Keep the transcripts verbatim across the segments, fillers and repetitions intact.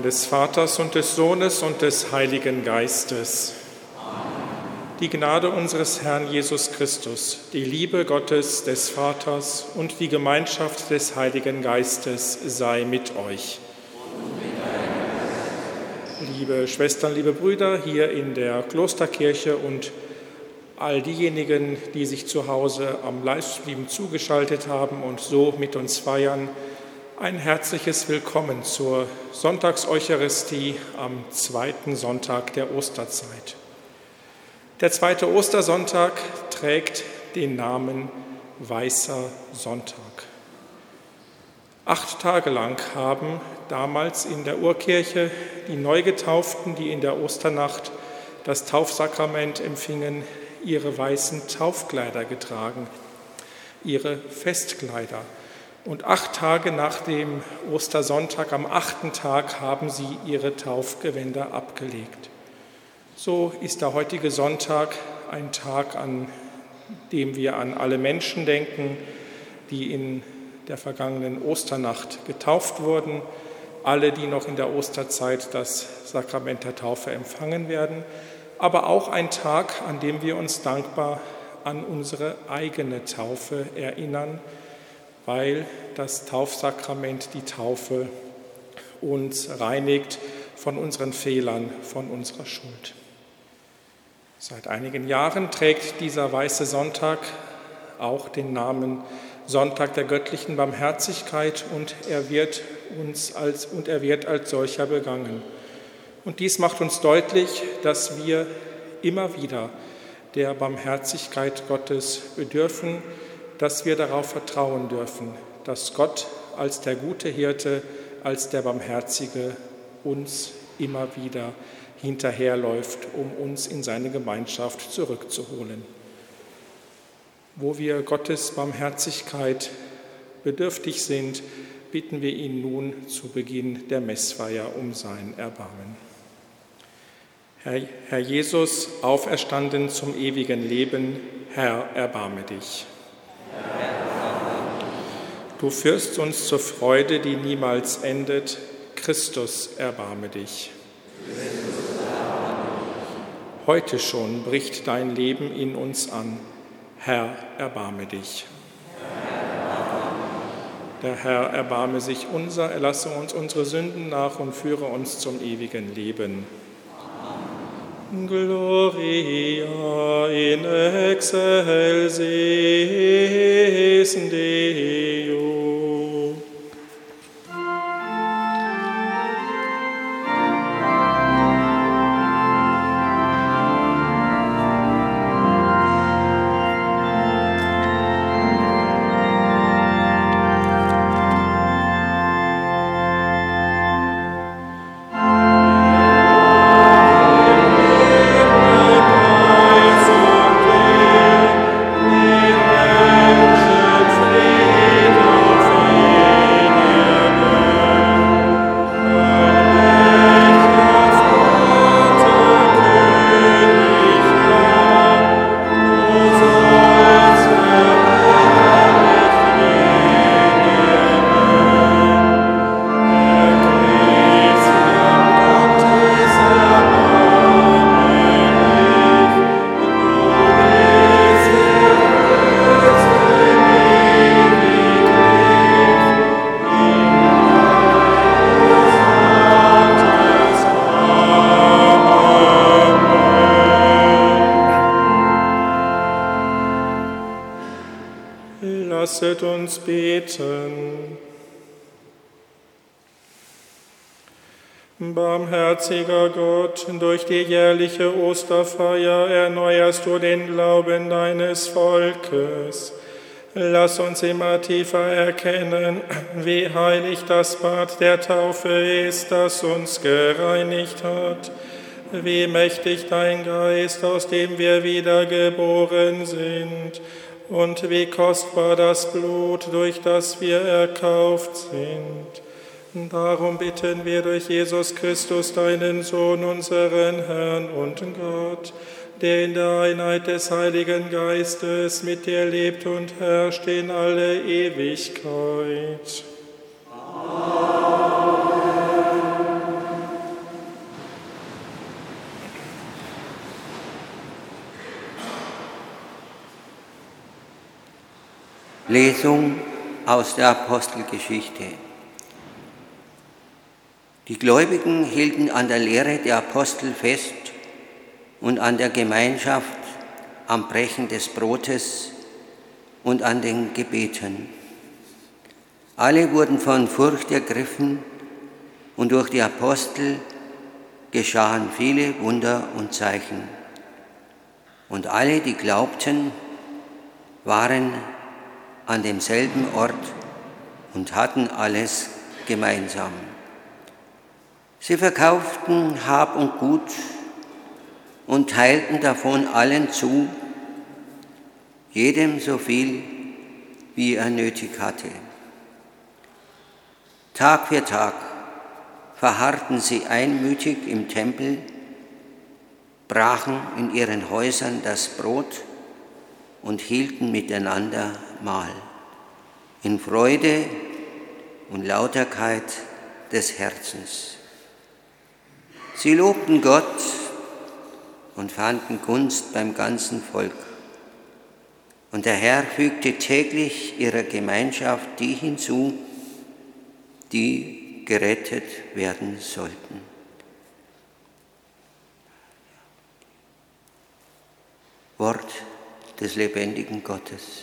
des Vaters und des Sohnes und des Heiligen Geistes. Die Gnade unseres Herrn Jesus Christus, die Liebe Gottes des Vaters und die Gemeinschaft des Heiligen Geistes sei mit euch. Liebe Schwestern, liebe Brüder, hier in der Klosterkirche und all diejenigen, die sich zu Hause am Livestream zugeschaltet haben und so mit uns feiern, ein herzliches Willkommen zur Sonntagseucharistie am zweiten Sonntag der Osterzeit. Der zweite Ostersonntag trägt den Namen Weißer Sonntag. Acht Tage lang haben damals in der Urkirche die Neugetauften, die in der Osternacht das Taufsakrament empfingen, ihre weißen Taufkleider getragen, ihre Festkleider. Und acht Tage nach dem Ostersonntag, am achten Tag, haben sie ihre Taufgewänder abgelegt. So ist der heutige Sonntag ein Tag, an dem wir an alle Menschen denken, die in der vergangenen Osternacht getauft wurden, alle, die noch in der Osterzeit das Sakrament der Taufe empfangen werden, aber auch ein Tag, an dem wir uns dankbar an unsere eigene Taufe erinnern, weil das Taufsakrament, die Taufe, uns reinigt von unseren Fehlern, von unserer Schuld. Seit einigen Jahren trägt dieser Weiße Sonntag auch den Namen Sonntag der göttlichen Barmherzigkeit und er wird uns als, und er wird als solcher begangen. Und dies macht uns deutlich, dass wir immer wieder der Barmherzigkeit Gottes bedürfen, dass wir darauf vertrauen dürfen, dass Gott als der gute Hirte, als der Barmherzige uns immer wieder hinterherläuft, um uns in seine Gemeinschaft zurückzuholen. Wo wir Gottes Barmherzigkeit bedürftig sind, bitten wir ihn nun zu Beginn der Messfeier um sein Erbarmen. Herr, Herr Jesus, auferstanden zum ewigen Leben, Herr, erbarme dich. Du führst uns zur Freude, die niemals endet. Christus, erbarme dich. Heute schon bricht dein Leben in uns an. Herr, erbarme dich. Der Herr erbarme sich unser, erlasse uns unsere Sünden nach und führe uns zum ewigen Leben. Gloria in excelsis Deo. Lasset uns beten. Barmherziger Gott, durch die jährliche Osterfeier erneuerst du den Glauben deines Volkes. Lass uns immer tiefer erkennen, wie heilig das Bad der Taufe ist, das uns gereinigt hat. Wie mächtig dein Geist, aus dem wir wiedergeboren sind. Und wie kostbar das Blut, durch das wir erkauft sind. Darum bitten wir durch Jesus Christus, deinen Sohn, unseren Herrn und Gott, der in der Einheit des Heiligen Geistes mit dir lebt und herrscht in alle Ewigkeit. Amen. Lesung aus der Apostelgeschichte. Die Gläubigen hielten an der Lehre der Apostel fest und an der Gemeinschaft, am Brechen des Brotes und an den Gebeten. Alle wurden von Furcht ergriffen und durch die Apostel geschahen viele Wunder und Zeichen. Und alle, die glaubten, waren an demselben Ort und hatten alles gemeinsam. Sie verkauften Hab und Gut und teilten davon allen zu, jedem so viel, wie er nötig hatte. Tag für Tag verharrten sie einmütig im Tempel, brachen in ihren Häusern das Brot und hielten miteinander Mahl, in Freude und Lauterkeit des Herzens. Sie lobten Gott und fanden Gunst beim ganzen Volk. Und der Herr fügte täglich ihrer Gemeinschaft die hinzu, die gerettet werden sollten. Wort des lebendigen Gottes.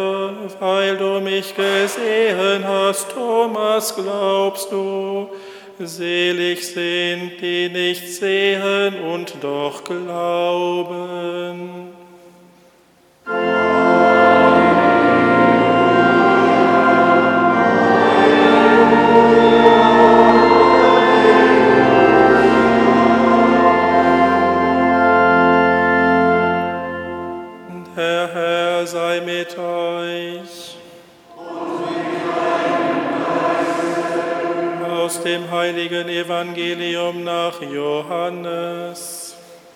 weil du mich gesehen hast, Thomas, glaubst du, Selig sind, die nicht sehen und doch glauben. Der Herr sei mit euch. Aus dem heiligen Evangelium nach Johannes.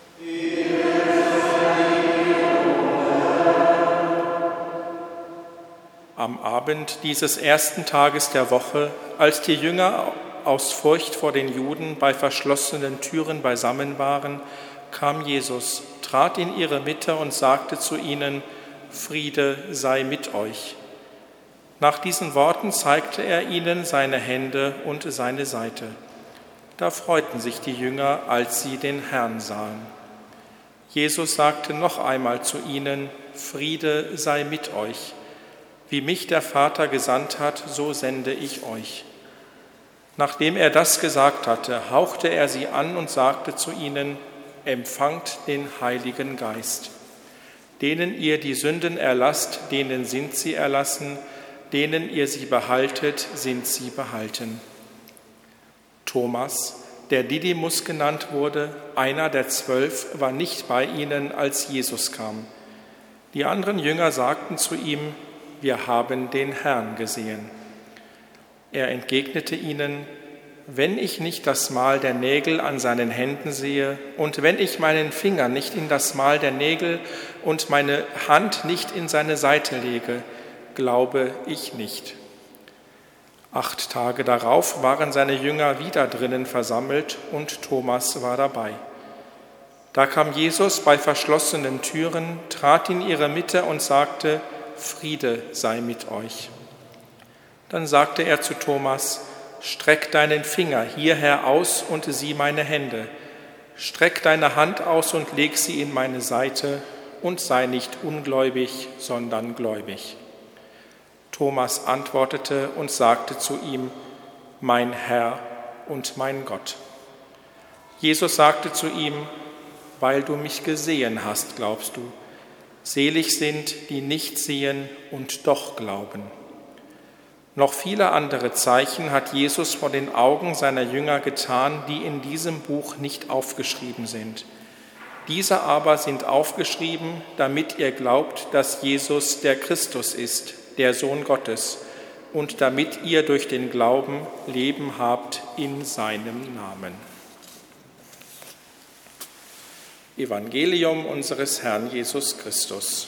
Am Abend dieses ersten Tages der Woche, als die Jünger aus Furcht vor den Juden bei verschlossenen Türen beisammen waren, kam Jesus, trat in ihre Mitte und sagte zu ihnen: Friede sei mit euch. Nach diesen Worten zeigte er ihnen seine Hände und seine Seite. Da freuten sich die Jünger, als sie den Herrn sahen. Jesus sagte noch einmal zu ihnen: Friede sei mit euch. Wie mich der Vater gesandt hat, so sende ich euch. Nachdem er das gesagt hatte, hauchte er sie an und sagte zu ihnen: Empfangt den Heiligen Geist. Denen ihr die Sünden erlasst, denen sind sie erlassen, denen ihr sie behaltet, sind sie behalten. Thomas, der Didymus genannt wurde, einer der zwölf, war nicht bei ihnen, als Jesus kam. Die anderen Jünger sagten zu ihm: Wir haben den Herrn gesehen. Er entgegnete ihnen: Wenn ich nicht das Mal der Nägel an seinen Händen sehe und wenn ich meinen Finger nicht in das Mal der Nägel und meine Hand nicht in seine Seite lege, glaube ich nicht. Acht Tage darauf waren seine Jünger wieder drinnen versammelt und Thomas war dabei. Da kam Jesus bei verschlossenen Türen, trat in ihre Mitte und sagte: Friede sei mit euch. Dann sagte er zu Thomas: Streck deinen Finger hierher aus und sieh meine Hände. Streck deine Hand aus und leg sie in meine Seite und sei nicht ungläubig, sondern gläubig. Thomas antwortete und sagte zu ihm: Mein Herr und mein Gott. Jesus sagte zu ihm: Weil du mich gesehen hast, glaubst du. Selig sind, die nicht sehen und doch glauben. Noch viele andere Zeichen hat Jesus vor den Augen seiner Jünger getan, die in diesem Buch nicht aufgeschrieben sind. Diese aber sind aufgeschrieben, damit ihr glaubt, dass Jesus der Christus ist, der Sohn Gottes, und damit ihr durch den Glauben Leben habt in seinem Namen. Evangelium unseres Herrn Jesus Christus.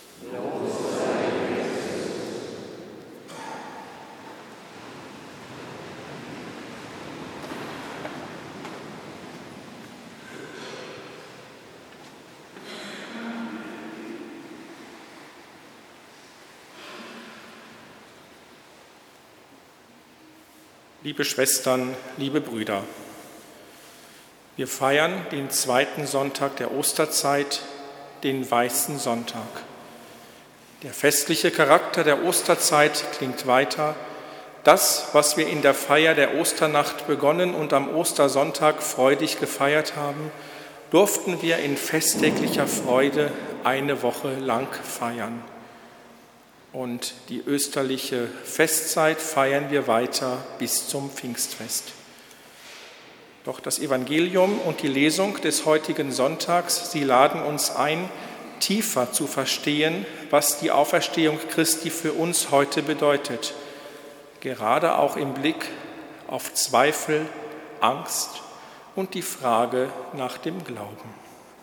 Liebe Schwestern, liebe Brüder, wir feiern den zweiten Sonntag der Osterzeit, den Weißen Sonntag. Der festliche Charakter der Osterzeit klingt weiter. Das, was wir in der Feier der Osternacht begonnen und am Ostersonntag freudig gefeiert haben, durften wir in festtäglicher Freude eine Woche lang feiern. Und die österliche Festzeit feiern wir weiter bis zum Pfingstfest. Doch das Evangelium und die Lesung des heutigen Sonntags, sie laden uns ein, tiefer zu verstehen, was die Auferstehung Christi für uns heute bedeutet, gerade auch im Blick auf Zweifel, Angst und die Frage nach dem Glauben.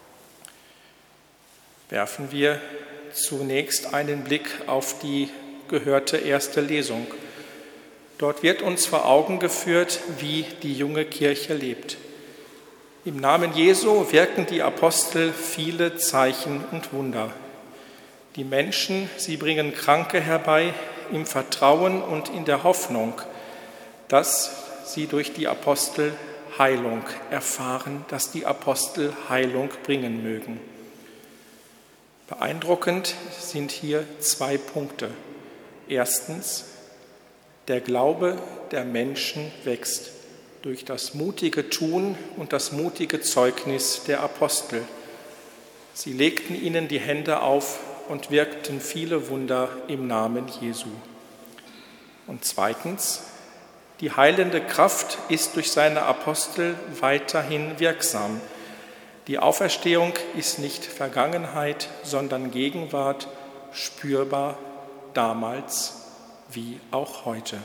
Werfen wir zunächst einen Blick auf die gehörte erste Lesung. Dort wird uns vor Augen geführt, wie die junge Kirche lebt. Im Namen Jesu wirken die Apostel viele Zeichen und Wunder. Die Menschen, sie bringen Kranke herbei im Vertrauen und in der Hoffnung, dass sie durch die Apostel Heilung erfahren, dass die Apostel Heilung bringen mögen. Beeindruckend sind hier zwei Punkte. Erstens, der Glaube der Menschen wächst. durch das mutige Tun und das mutige Zeugnis der Apostel. Sie legten ihnen die Hände auf und wirkten viele Wunder im Namen Jesu. Und zweitens, die heilende Kraft ist durch seine Apostel weiterhin wirksam. Die Auferstehung ist nicht Vergangenheit, sondern Gegenwart, spürbar damals wie auch heute.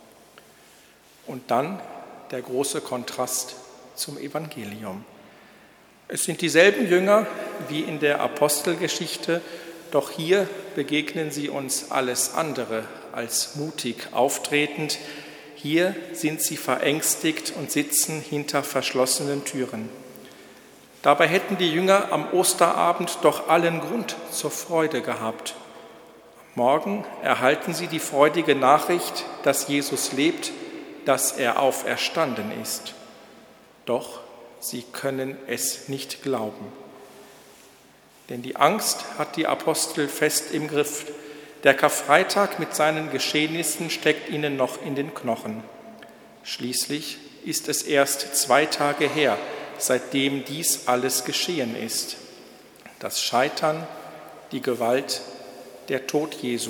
Und dann der große Kontrast zum Evangelium. Es sind dieselben Jünger wie in der Apostelgeschichte, doch hier begegnen sie uns alles andere als mutig auftretend. Hier sind sie verängstigt und sitzen hinter verschlossenen Türen. Dabei hätten die Jünger am Osterabend doch allen Grund zur Freude gehabt. Morgen erhalten sie die freudige Nachricht, dass Jesus lebt, dass er auferstanden ist. Doch sie können es nicht glauben. Denn die Angst hat die Apostel fest im Griff. Der Karfreitag mit seinen Geschehnissen steckt ihnen noch in den Knochen. Schließlich ist es erst zwei Tage her, seitdem dies alles geschehen ist. Das Scheitern, die Gewalt, der Tod Jesu.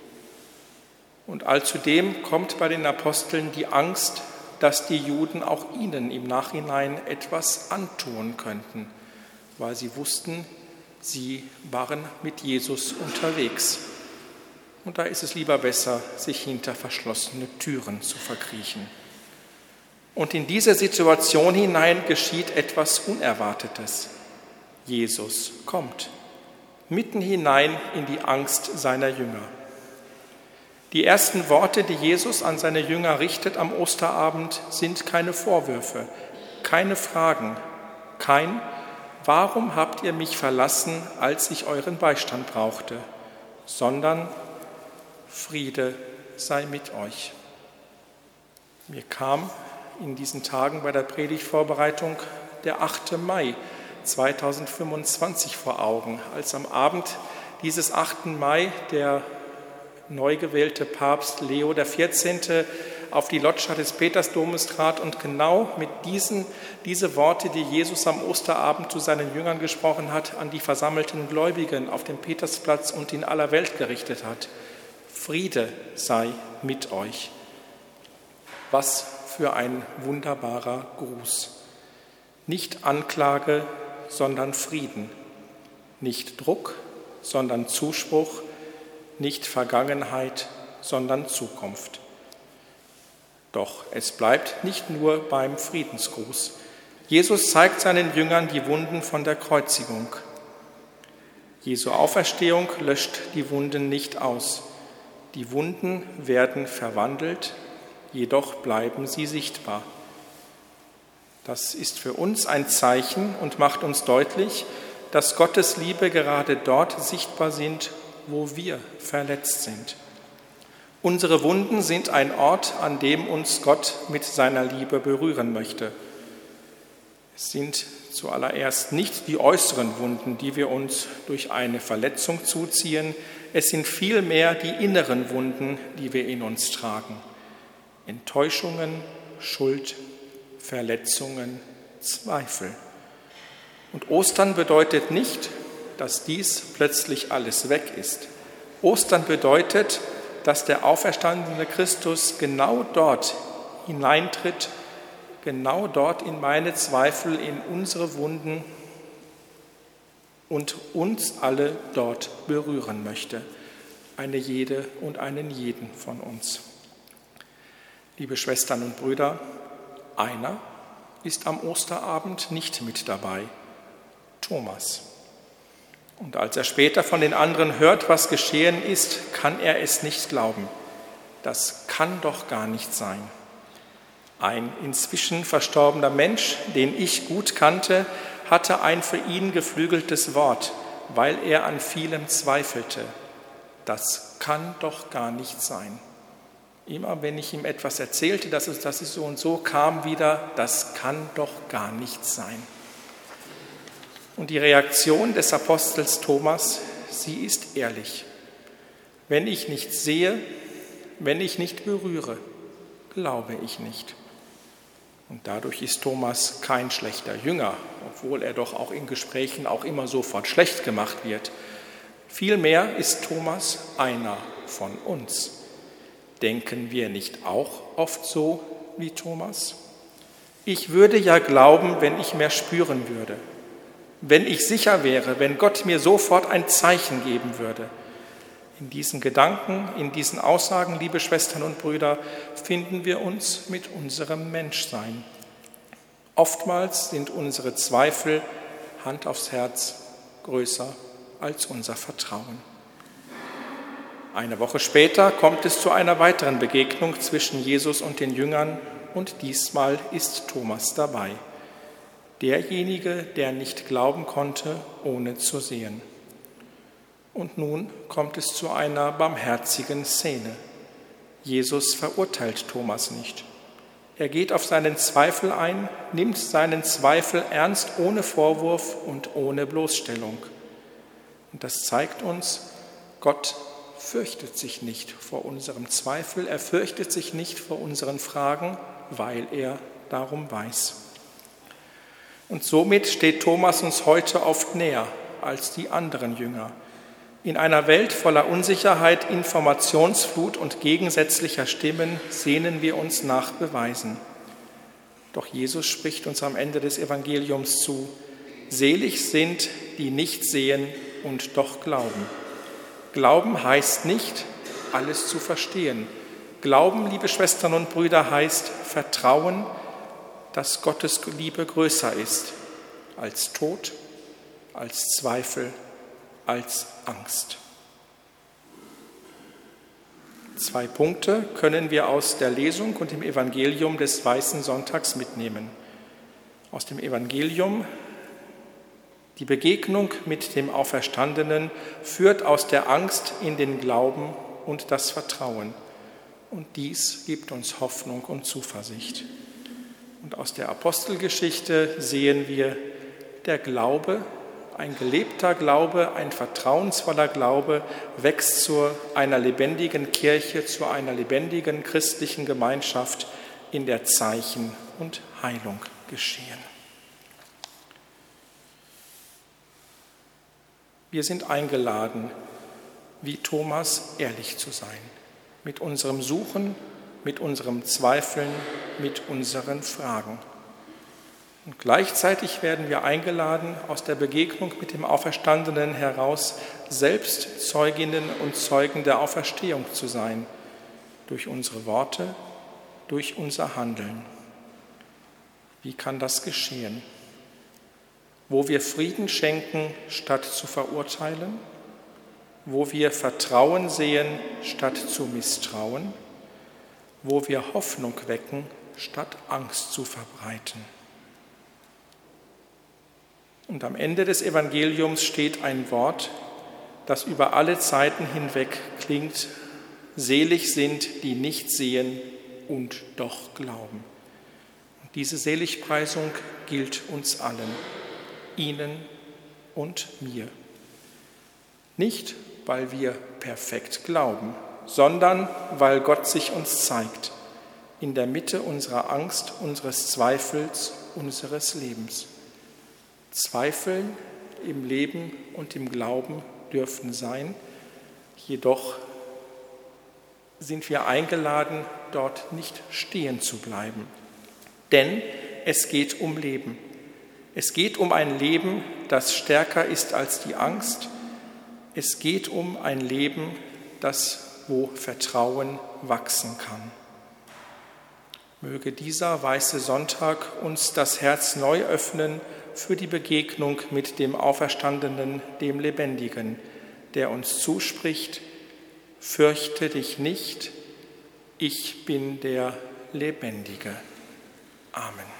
Und allzudem kommt bei den Aposteln die Angst, dass die Juden auch ihnen im Nachhinein etwas antun könnten, weil sie wussten, sie waren mit Jesus unterwegs. Und da ist es lieber besser, sich hinter verschlossene Türen zu verkriechen. Und in diese Situation hinein geschieht etwas Unerwartetes. Jesus kommt, mitten hinein in die Angst seiner Jünger. Die ersten Worte, die Jesus an seine Jünger richtet am Osterabend, sind keine Vorwürfe, keine Fragen, kein „Warum habt ihr mich verlassen, als ich euren Beistand brauchte?“, sondern „Friede sei mit euch“. Mir kam in diesen Tagen bei der Predigtvorbereitung der achte Mai zweitausendfünfundzwanzig vor Augen, als am Abend dieses achten Mai der neu gewählte Papst Leo der vierzehnte auf die Loggia des Petersdomes trat und genau mit diesen diese Worte, die Jesus am Osterabend zu seinen Jüngern gesprochen hat, an die versammelten Gläubigen auf dem Petersplatz und in aller Welt gerichtet hat. Friede sei mit euch. Was für ein wunderbarer Gruß. Nicht Anklage, sondern Frieden. Nicht Druck, sondern Zuspruch. Nicht Vergangenheit, sondern Zukunft. Doch es bleibt nicht nur beim Friedensgruß. Jesus zeigt seinen Jüngern die Wunden von der Kreuzigung. Jesu Auferstehung löscht die Wunden nicht aus. Die Wunden werden verwandelt, jedoch bleiben sie sichtbar. Das ist für uns ein Zeichen und macht uns deutlich, dass Gottes Liebe gerade dort sichtbar sind, wo wir verletzt sind. Unsere Wunden sind ein Ort, an dem uns Gott mit seiner Liebe berühren möchte. Es sind zuallererst nicht die äußeren Wunden, die wir uns durch eine Verletzung zuziehen. Es sind vielmehr die inneren Wunden, die wir in uns tragen. Enttäuschungen, Schuld, Verletzungen, Zweifel. Und Ostern bedeutet nicht, dass dies plötzlich alles weg ist. Ostern bedeutet, dass der auferstandene Christus genau dort hineintritt, genau dort in meine Zweifel, in unsere Wunden und uns alle dort berühren möchte, eine jede und einen jeden von uns. Liebe Schwestern und Brüder, einer ist am Osterabend nicht mit dabei, Thomas. Und als er später von den anderen hört, was geschehen ist, kann er es nicht glauben. Das kann doch gar nicht sein. Ein inzwischen verstorbener Mensch, den ich gut kannte, hatte ein für ihn geflügeltes Wort, weil er an vielem zweifelte. Das kann doch gar nicht sein. Immer wenn ich ihm etwas erzählte, dass es, dass es so und so kam wieder, das kann doch gar nicht sein. Und die Reaktion des Apostels Thomas, sie ist ehrlich. Wenn ich nicht sehe, wenn ich nicht berühre, glaube ich nicht. Und dadurch ist Thomas kein schlechter Jünger, obwohl er doch auch in Gesprächen auch immer sofort schlecht gemacht wird. Vielmehr ist Thomas einer von uns. Denken wir nicht auch oft so wie Thomas? Ich würde ja glauben, wenn ich mehr spüren würde, wenn ich sicher wäre, wenn Gott mir sofort ein Zeichen geben würde. In diesen Gedanken, in diesen Aussagen, liebe Schwestern und Brüder, finden wir uns mit unserem Menschsein. Oftmals sind unsere Zweifel, Hand aufs Herz, größer als unser Vertrauen. Eine Woche später kommt es zu einer weiteren Begegnung zwischen Jesus und den Jüngern und diesmal ist Thomas dabei. Derjenige, der nicht glauben konnte, ohne zu sehen. Und nun kommt es zu einer barmherzigen Szene. Jesus verurteilt Thomas nicht. Er geht auf seinen Zweifel ein, nimmt seinen Zweifel ernst, ohne Vorwurf und ohne Bloßstellung. Und das zeigt uns, Gott fürchtet sich nicht vor unserem Zweifel, er fürchtet sich nicht vor unseren Fragen, weil er darum weiß. Und somit steht Thomas uns heute oft näher als die anderen Jünger. In einer Welt voller Unsicherheit, Informationsflut und gegensätzlicher Stimmen sehnen wir uns nach Beweisen. Doch Jesus spricht uns am Ende des Evangeliums zu: Selig sind, die nicht sehen und doch glauben. Glauben heißt nicht, alles zu verstehen. Glauben, liebe Schwestern und Brüder, heißt Vertrauen, dass Gottes Liebe größer ist als Tod, als Zweifel, als Angst. Zwei Punkte können wir aus der Lesung und dem Evangelium des Weißen Sonntags mitnehmen. Aus dem Evangelium: Die Begegnung mit dem Auferstandenen führt aus der Angst in den Glauben und das Vertrauen. Und dies gibt uns Hoffnung und Zuversicht. Und aus der Apostelgeschichte sehen wir, der Glaube, ein gelebter Glaube, ein vertrauensvoller Glaube wächst zu einer lebendigen Kirche, zu einer lebendigen christlichen Gemeinschaft, in der Zeichen und Heilung geschehen. Wir sind eingeladen, wie Thomas ehrlich zu sein, mit unserem Suchen, mit unserem Zweifeln, mit unseren Fragen. Und gleichzeitig werden wir eingeladen, aus der Begegnung mit dem Auferstandenen heraus selbst Zeuginnen und Zeugen der Auferstehung zu sein, durch unsere Worte, durch unser Handeln. Wie kann das geschehen? Wo wir Frieden schenken, statt zu verurteilen, wo wir Vertrauen sehen, statt zu misstrauen, wo wir Hoffnung wecken, statt Angst zu verbreiten. Und am Ende des Evangeliums steht ein Wort, das über alle Zeiten hinweg klingt: Selig sind, die nicht sehen und doch glauben. Und diese Seligpreisung gilt uns allen, Ihnen und mir. Nicht, weil wir perfekt glauben, sondern weil Gott sich uns zeigt, in der Mitte unserer Angst, unseres Zweifels, unseres Lebens. Zweifel im Leben und im Glauben dürfen sein, jedoch sind wir eingeladen, dort nicht stehen zu bleiben. Denn es geht um Leben. Es geht um ein Leben, das stärker ist als die Angst. Es geht um ein Leben, das, wo Vertrauen wachsen kann. Möge dieser Weiße Sonntag uns das Herz neu öffnen für die Begegnung mit dem Auferstandenen, dem Lebendigen, der uns zuspricht: Fürchte dich nicht, ich bin der Lebendige. Amen.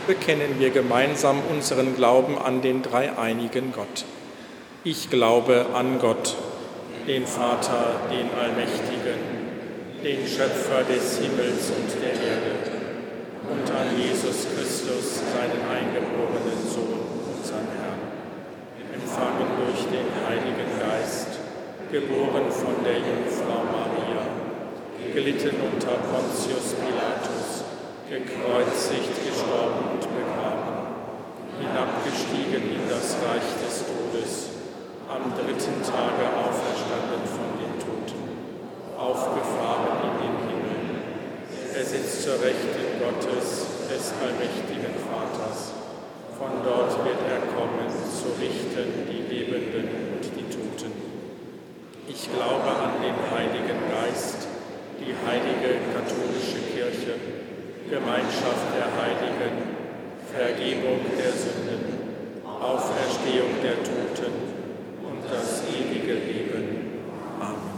bekennen wir gemeinsam unseren Glauben an den dreieinigen Gott. Ich glaube an Gott, den Vater, den Allmächtigen, den Schöpfer des Himmels und der Erde, und an Jesus Christus, seinen eingeborenen Sohn, unseren Herrn, empfangen durch den Heiligen Geist, geboren von der Jungfrau Maria, gelitten unter Pontius Pilatus, gekreuzigt, gestorben und begraben, hinabgestiegen in das Reich des Todes, am dritten Tage auferstanden von den Toten, aufgefahren in den Himmel. Er sitzt zur Rechten Gottes, des allmächtigen Vaters. Von dort wird er kommen, zu richten die Lebenden und die Toten. Ich glaube an den Heiligen Geist, die heilige katholische Kirche, Gemeinschaft der Heiligen, Vergebung der Sünden, Auferstehung der Toten und das ewige Leben. Amen.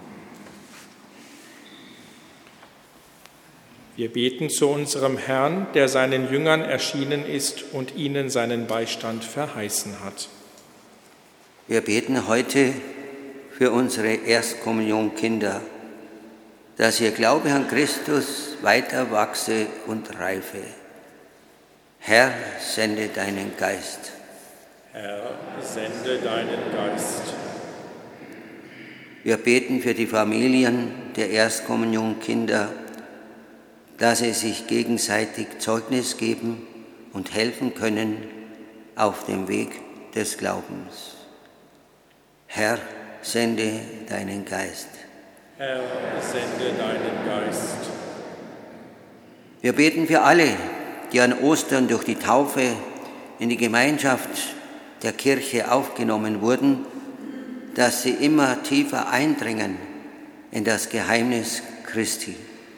Wir beten zu unserem Herrn, der seinen Jüngern erschienen ist und ihnen seinen Beistand verheißen hat. Wir beten heute für unsere Erstkommunionkinder, dass ihr Glaube an Christus weiter wachse und reife. Herr, sende deinen Geist. Herr, sende deinen Geist. Wir beten für die Familien der Erstkommunionkinder, dass sie sich gegenseitig Zeugnis geben und helfen können auf dem Weg des Glaubens. Herr, sende deinen Geist. Herr, sende deinen Geist. Wir beten für alle, die an Ostern durch die Taufe in die Gemeinschaft der Kirche aufgenommen wurden, dass sie immer tiefer eindringen in das Geheimnis Christi.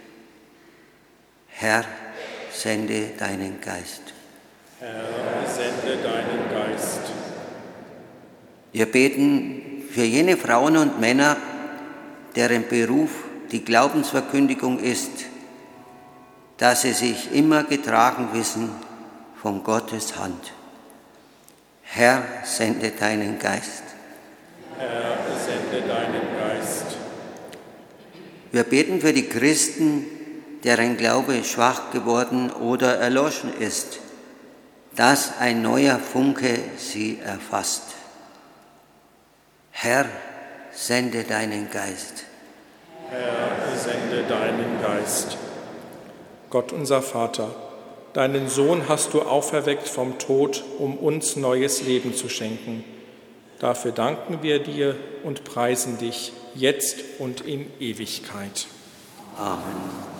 Herr, sende deinen Geist. Herr, sende deinen Geist. Wir beten für jene Frauen und Männer, deren Beruf die Glaubensverkündigung ist, dass sie sich immer getragen wissen von Gottes Hand. Herr, sende deinen Geist. Herr, sende deinen Geist. Wir beten für die Christen, deren Glaube schwach geworden oder erloschen ist, dass ein neuer Funke sie erfasst. Herr, sende deinen Geist. Herr, sende deinen Geist. Gott unser Vater, deinen Sohn hast du auferweckt vom Tod, um uns neues Leben zu schenken. Dafür danken wir dir und preisen dich jetzt und in Ewigkeit. Amen.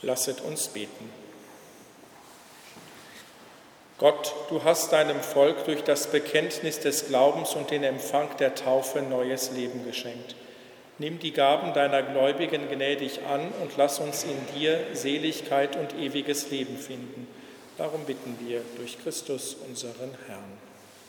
Lasset uns beten. Gott, du hast deinem Volk durch das Bekenntnis des Glaubens und den Empfang der Taufe neues Leben geschenkt. Nimm die Gaben deiner Gläubigen gnädig an und lass uns in dir Seligkeit und ewiges Leben finden. Darum bitten wir durch Christus, unseren Herrn.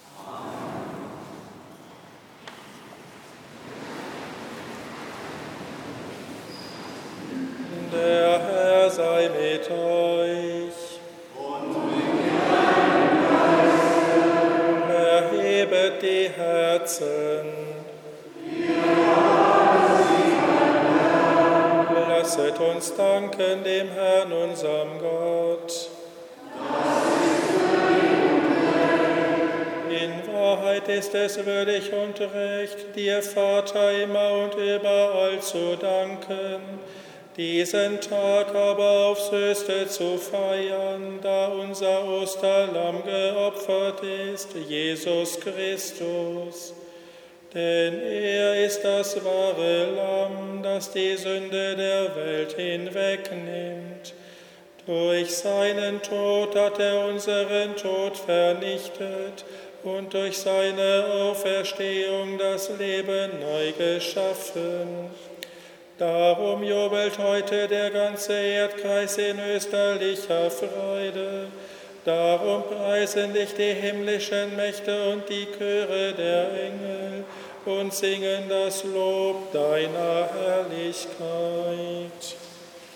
Der Herr sei mit euch. Und mit deinem Geist. Erhebet die Herzen. Lasset uns danken dem Herrn, unserem Gott. In Wahrheit ist es würdig und recht, dir, Vater, immer und überall zu danken, diesen Tag aber aufs Höchste zu feiern, da unser Osterlamm geopfert ist, Jesus Christus. Denn er ist das wahre Lamm, das die Sünde der Welt hinwegnimmt. Durch seinen Tod hat er unseren Tod vernichtet und durch seine Auferstehung das Leben neu geschaffen. Darum jubelt heute der ganze Erdkreis in österlicher Freude. Darum preisen dich die himmlischen Mächte und die Chöre der Engel und singen das Lob deiner Herrlichkeit.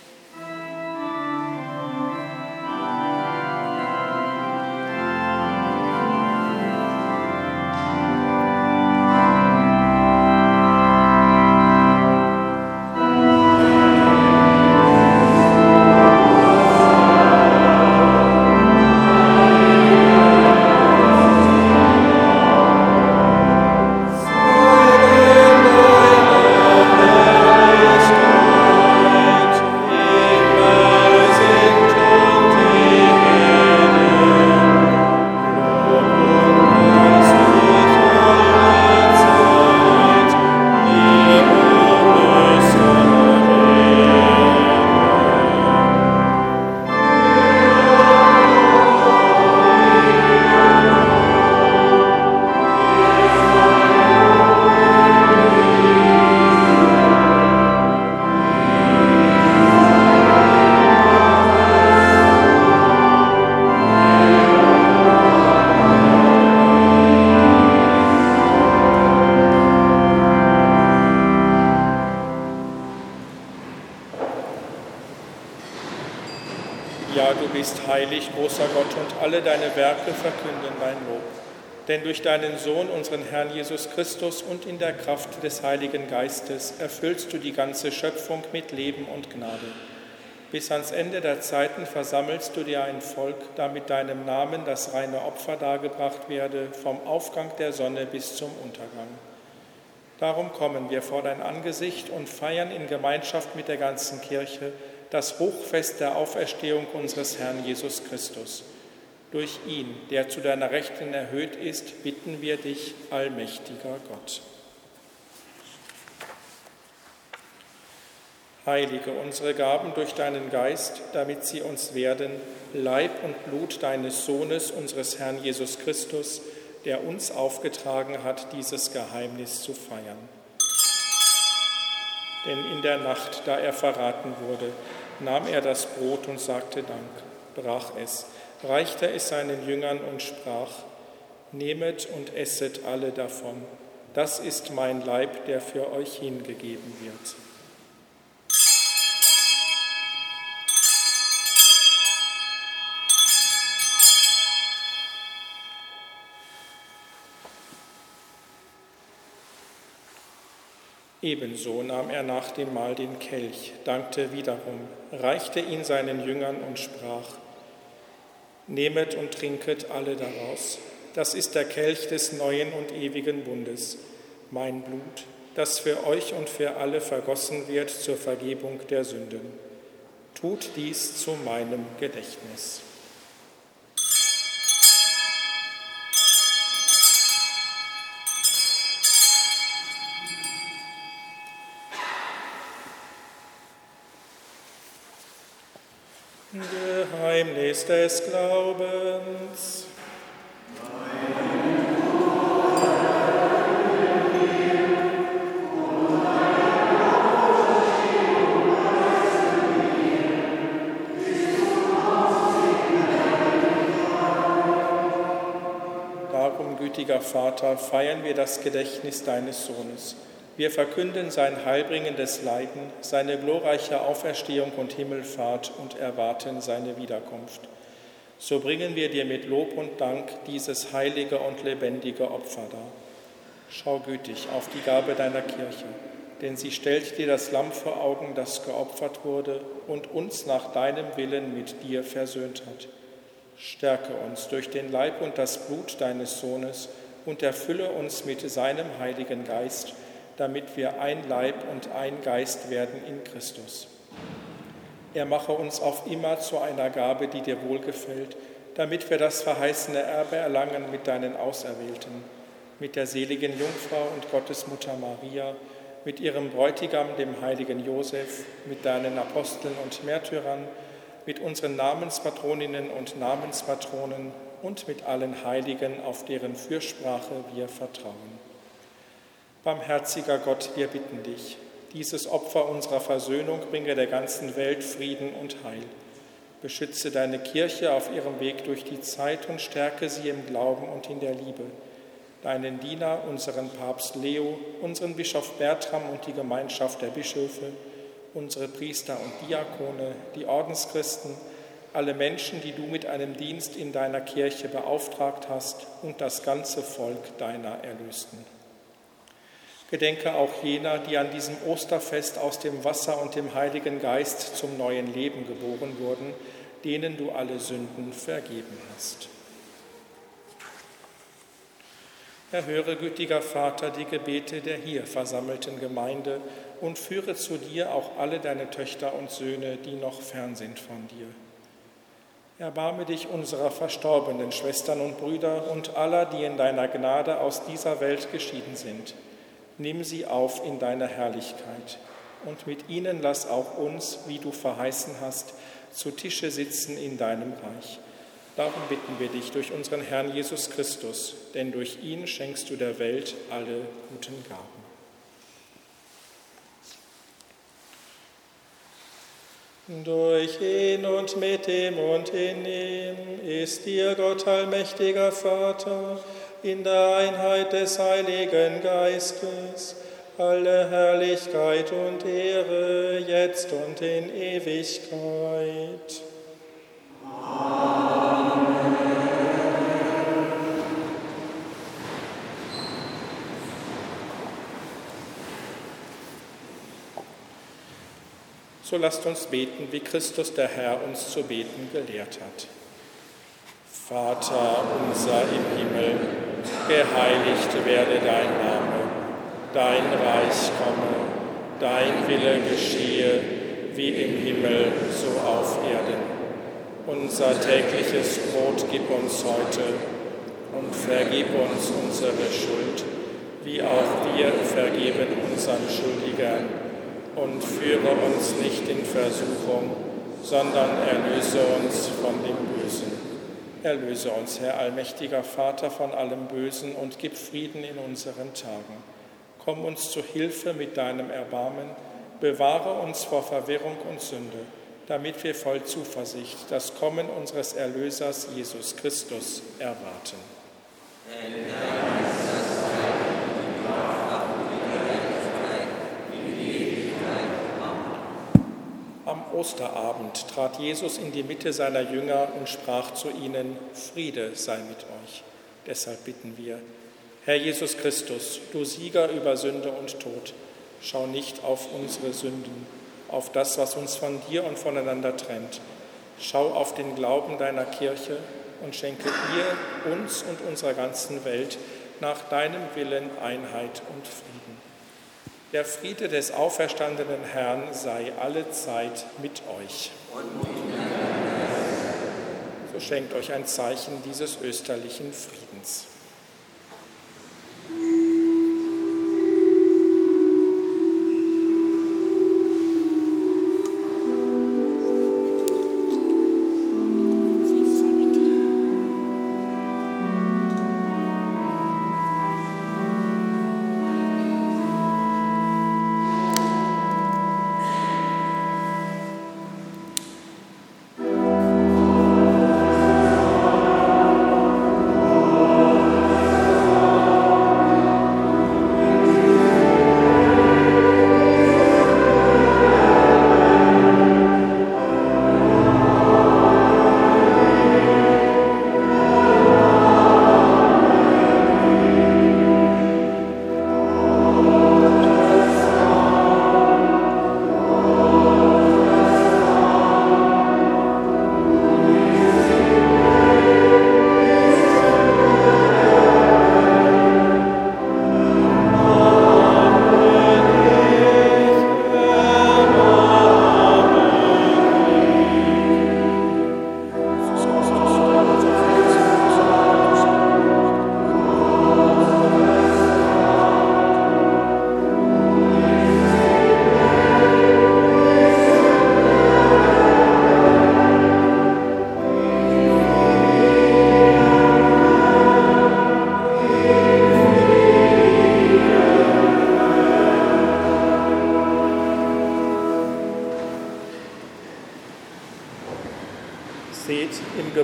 Ja, du bist heilig, großer Gott, und alle deine Werke verkünden dein Lob. Denn durch deinen Sohn, unseren Herrn Jesus Christus, und in der Kraft des Heiligen Geistes erfüllst du die ganze Schöpfung mit Leben und Gnade. Bis ans Ende der Zeiten versammelst du dir ein Volk, damit deinem Namen das reine Opfer dargebracht werde, vom Aufgang der Sonne bis zum Untergang. Darum kommen wir vor dein Angesicht und feiern in Gemeinschaft mit der ganzen Kirche das Hochfest der Auferstehung unseres Herrn Jesus Christus. Durch ihn, der zu deiner Rechten erhöht ist, bitten wir dich, allmächtiger Gott. Heilige unsere Gaben durch deinen Geist, damit sie uns werden, Leib und Blut deines Sohnes, unseres Herrn Jesus Christus, der uns aufgetragen hat, dieses Geheimnis zu feiern. Denn in der Nacht, da er verraten wurde, nahm er das Brot und sagte Dank, brach es, reichte es seinen Jüngern und sprach: Nehmet und esset alle davon. Das ist mein Leib, der für euch hingegeben wird. Ebenso nahm er nach dem Mahl den Kelch, dankte wiederum, reichte ihn seinen Jüngern und sprach: Nehmet und trinket alle daraus. Das ist der Kelch des neuen und ewigen Bundes, mein Blut, das für euch und für alle vergossen wird zur Vergebung der Sünden. Tut dies zu meinem Gedächtnis. Geheimnis des Glaubens. Darum, gütiger Vater, feiern wir das Gedächtnis deines Sohnes. Wir verkünden sein heilbringendes Leiden, seine glorreiche Auferstehung und Himmelfahrt und erwarten seine Wiederkunft. So bringen wir dir mit Lob und Dank dieses heilige und lebendige Opfer dar. Schau gütig auf die Gabe deiner Kirche, denn sie stellt dir das Lamm vor Augen, das geopfert wurde und uns nach deinem Willen mit dir versöhnt hat. Stärke uns durch den Leib und das Blut deines Sohnes und erfülle uns mit seinem Heiligen Geist, damit wir ein Leib und ein Geist werden in Christus. Er mache uns auf immer zu einer Gabe, die dir wohlgefällt, damit wir das verheißene Erbe erlangen mit deinen Auserwählten, mit der seligen Jungfrau und Gottesmutter Maria, mit ihrem Bräutigam, dem heiligen Josef, mit deinen Aposteln und Märtyrern, mit unseren Namenspatroninnen und Namenspatronen und mit allen Heiligen, auf deren Fürsprache wir vertrauen. Barmherziger Gott, wir bitten dich, dieses Opfer unserer Versöhnung bringe der ganzen Welt Frieden und Heil. Beschütze deine Kirche auf ihrem Weg durch die Zeit und stärke sie im Glauben und in der Liebe. Deinen Diener, unseren Papst Leo, unseren Bischof Bertram und die Gemeinschaft der Bischöfe, unsere Priester und Diakone, die Ordenschristen, alle Menschen, die du mit einem Dienst in deiner Kirche beauftragt hast und das ganze Volk deiner Erlösten. Gedenke auch jener, die an diesem Osterfest aus dem Wasser und dem Heiligen Geist zum neuen Leben geboren wurden, denen du alle Sünden vergeben hast. Erhöre, gütiger Vater, die Gebete der hier versammelten Gemeinde und führe zu dir auch alle deine Töchter und Söhne, die noch fern sind von dir. Erbarme dich unserer verstorbenen Schwestern und Brüder und aller, die in deiner Gnade aus dieser Welt geschieden sind. Nimm sie auf in deiner Herrlichkeit und mit ihnen lass auch uns, wie du verheißen hast, zu Tische sitzen in deinem Reich. Darum bitten wir dich durch unseren Herrn Jesus Christus, denn durch ihn schenkst du der Welt alle guten Gaben. Durch ihn und mit ihm und in ihm ist dir, Gott allmächtiger Vater, in der Einheit des Heiligen Geistes, alle Herrlichkeit und Ehre, jetzt und in Ewigkeit. Amen. So lasst uns beten, wie Christus der Herr uns zu beten gelehrt hat. Vater unser im Himmel, geheiligt werde dein Name, dein Reich komme, dein Wille geschehe, wie im Himmel, so auf Erden. Unser tägliches Brot gib uns heute und vergib uns unsere Schuld, wie auch wir vergeben unseren Schuldigern. Und führe uns nicht in Versuchung, sondern erlöse uns von dem Bösen. Erlöse uns, Herr allmächtiger Vater, von allem Bösen und gib Frieden in unseren Tagen. Komm uns zu Hilfe mit deinem Erbarmen, bewahre uns vor Verwirrung und Sünde, damit wir voll Zuversicht das Kommen unseres Erlösers Jesus Christus erwarten. Amen. Am Osterabend trat Jesus in die Mitte seiner Jünger und sprach zu ihnen: Friede sei mit euch. Deshalb bitten wir: Herr Jesus Christus, du Sieger über Sünde und Tod, schau nicht auf unsere Sünden, auf das, was uns von dir und voneinander trennt. Schau auf den Glauben deiner Kirche und schenke ihr, uns und unserer ganzen Welt nach deinem Willen Einheit und Frieden. Der Friede des auferstandenen Herrn sei alle Zeit mit euch. So schenkt euch ein Zeichen dieses österlichen Friedens.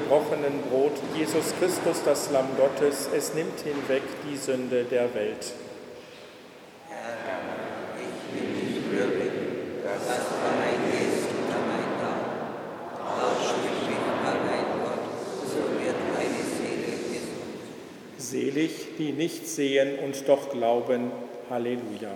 gebrochenen Brot, Jesus Christus, das Lamm Gottes, es nimmt hinweg die Sünde der Welt. Herr, ich bin nicht würdig, dass du mein gehst unter mein Dach. Tausch mich mal ein Gott, so wird meine Seele gesund. Selig, die nicht sehen und doch glauben. Halleluja.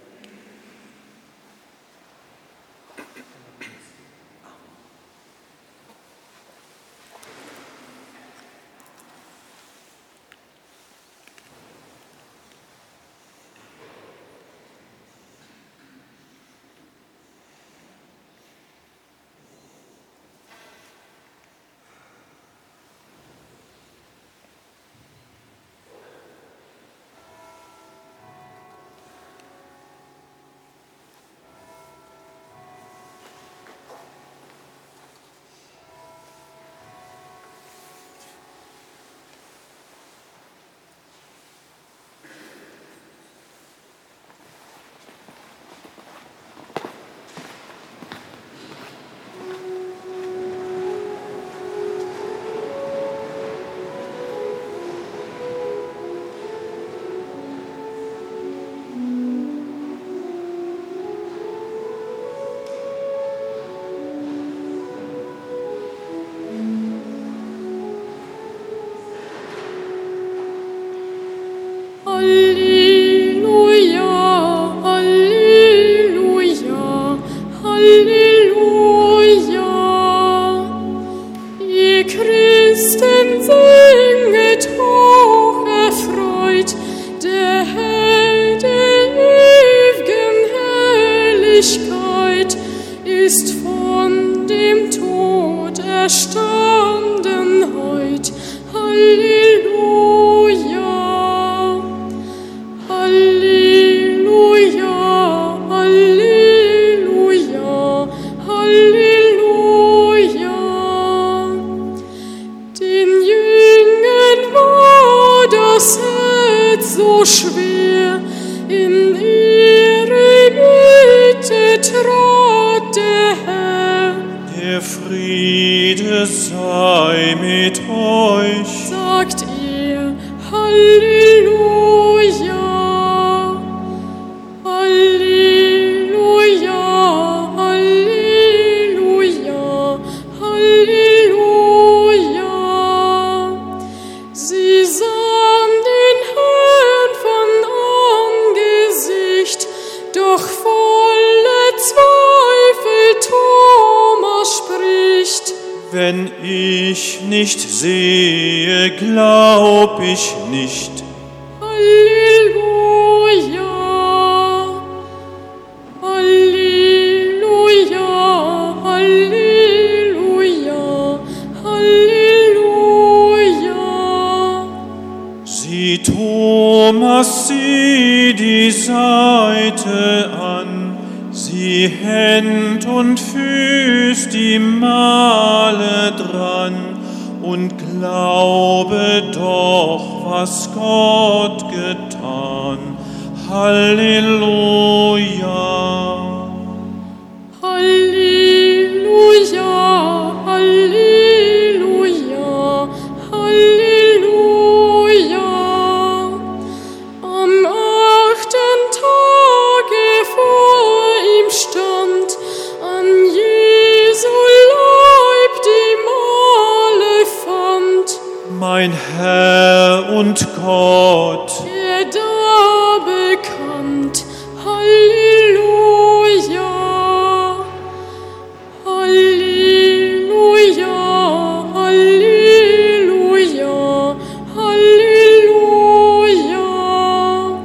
Wenn ich nicht sehe, glaub ich nicht. Halleluja, Halleluja, Halleluja, Halleluja. Sieh Thomas, sieh die Seite an, sieh Händ und Füß, die Male dran, und glaube doch, was Gott getan. Halleluja. Halleluja, Halleluja, Halleluja. Am achten Tage vor ihm stand an Jesu Leib die Male fand. Mein Herr und Gott, Er da bekannt. Halleluja, Halleluja, Halleluja, Halleluja.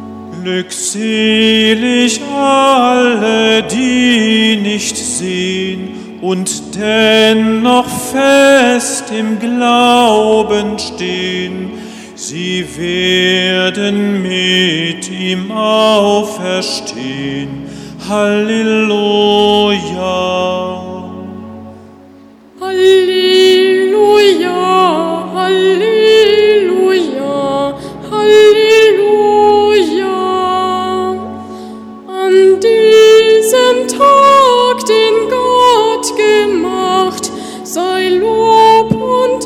glückselig alle, die nicht sehen und dennoch fest im Glauben stehen. Sie werden mit ihm auferstehen. Halleluja. Halleluja, Halleluja, Halleluja. An diesem Tag, den Gott gemacht, sei Lob und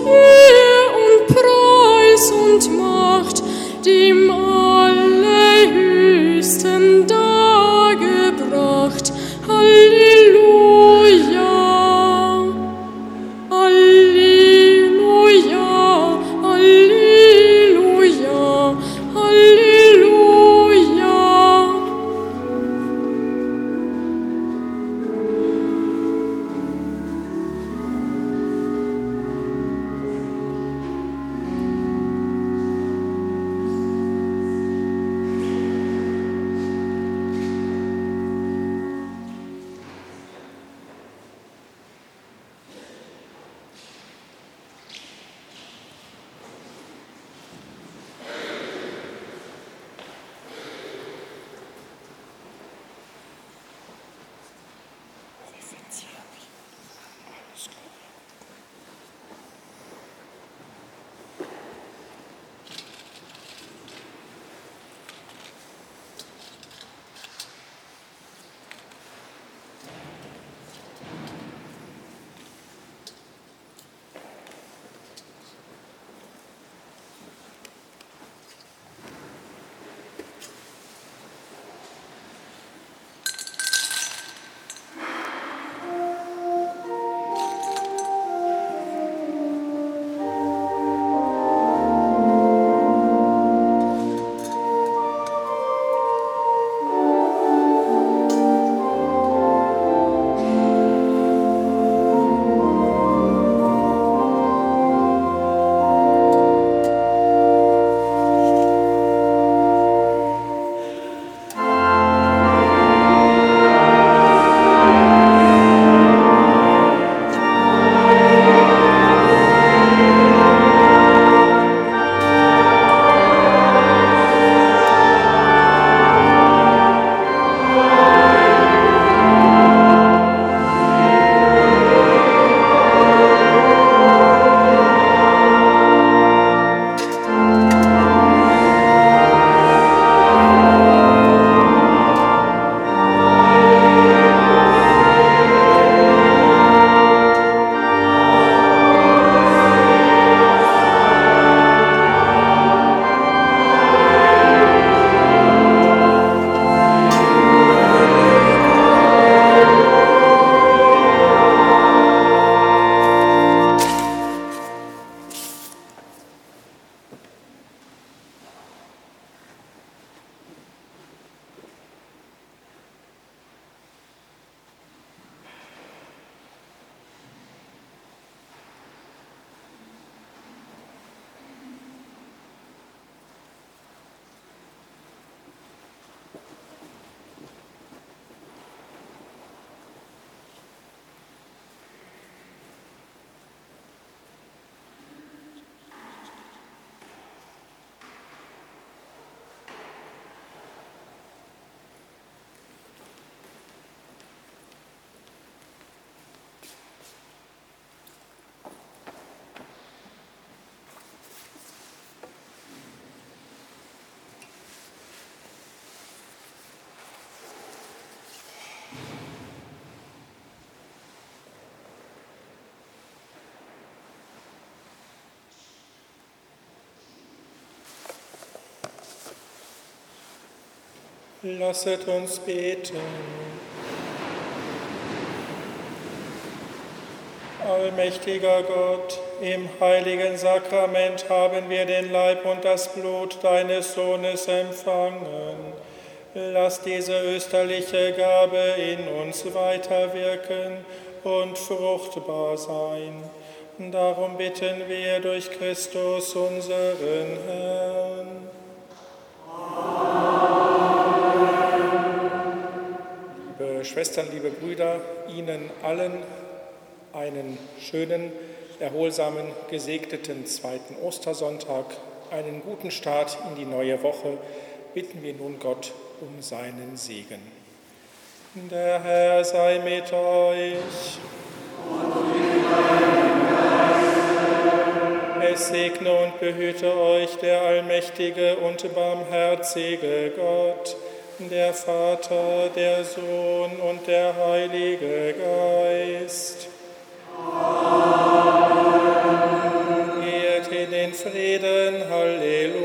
Lasset uns beten. Allmächtiger Gott, im heiligen Sakrament haben wir den Leib und das Blut deines Sohnes empfangen. Lass diese österliche Gabe in uns weiterwirken und fruchtbar sein. Darum bitten wir durch Christus, unseren Herrn. Liebe Schwestern, liebe Brüder, Ihnen allen einen schönen, erholsamen, gesegneten zweiten Ostersonntag, einen guten Start in die neue Woche. Bitten wir nun Gott um seinen Segen. Der Herr sei mit euch. Es segne und behüte euch der allmächtige und barmherzige Gott, der Vater, der Sohn und der Heilige Geist. Amen. Geht in den Frieden, Halleluja.